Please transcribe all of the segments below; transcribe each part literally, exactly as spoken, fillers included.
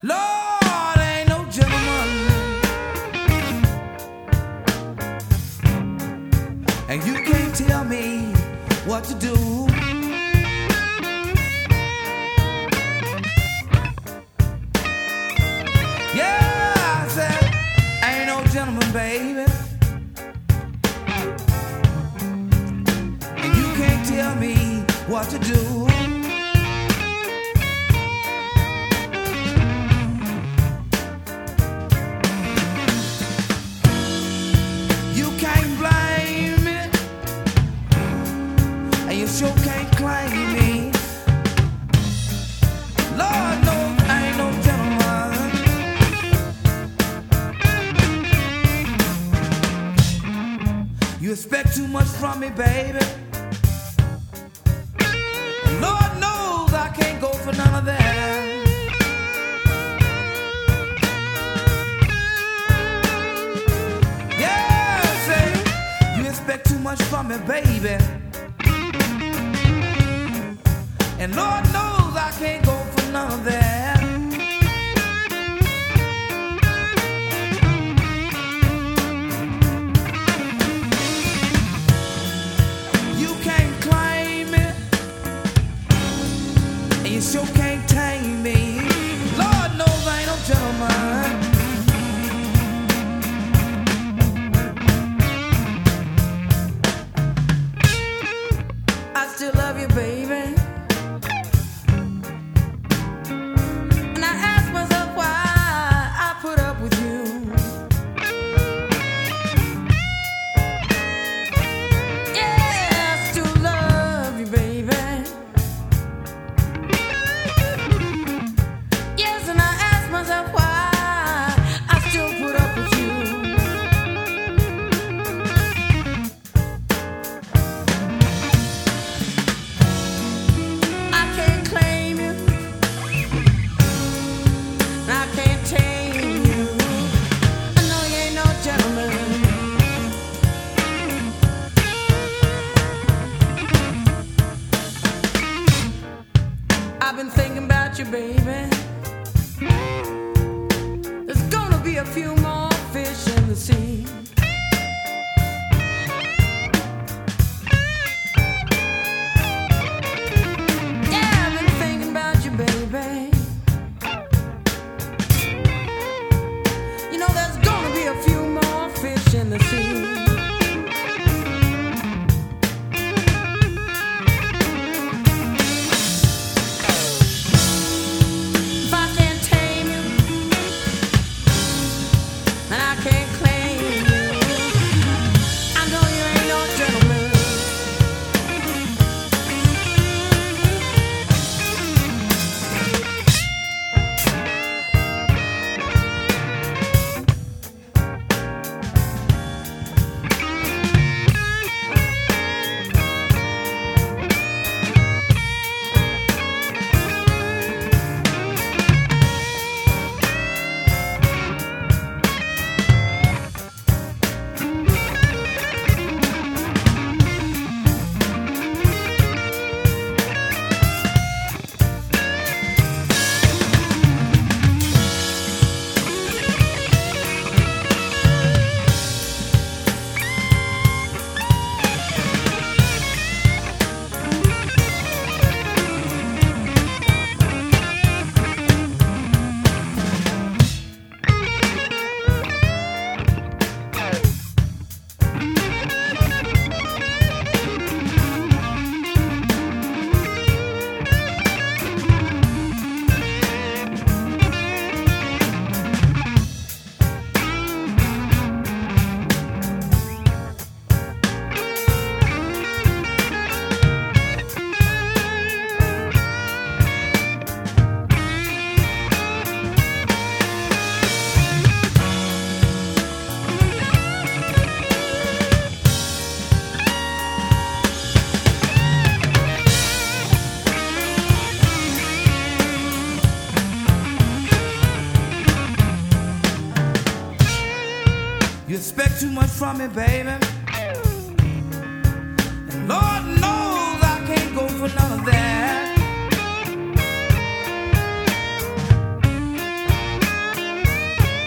Lord, ain't no gentleman, and you can't tell me what to do. Yeah, I said, ain't no gentleman, baby, and you can't tell me what to do. You sure can't claim me. Lord knows I ain't no gentleman. You expect too much from me, baby. And Lord knows I can't go for none of that. Yeah, say you expect too much from me, baby. And Lord knows I can't go for none of that. You can't claim it, and you sure can't tame me. Lord knows I ain't no gentleman. I still love you, baby. I've been thinking about you, baby. There's gonna be a few more fish in the sea. Yeah, I've been thinking about you, baby. You know there's gonna be a few more fish in the sea. You expect too much from me, baby. And Lord knows I can't go for none of that.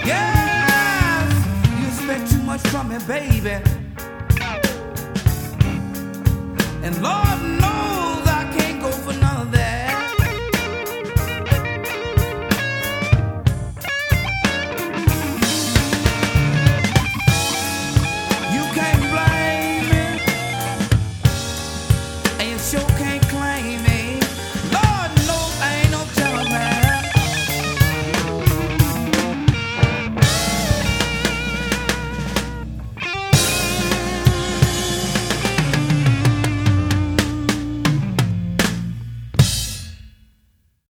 Yes, you expect too much from me, baby. And Lord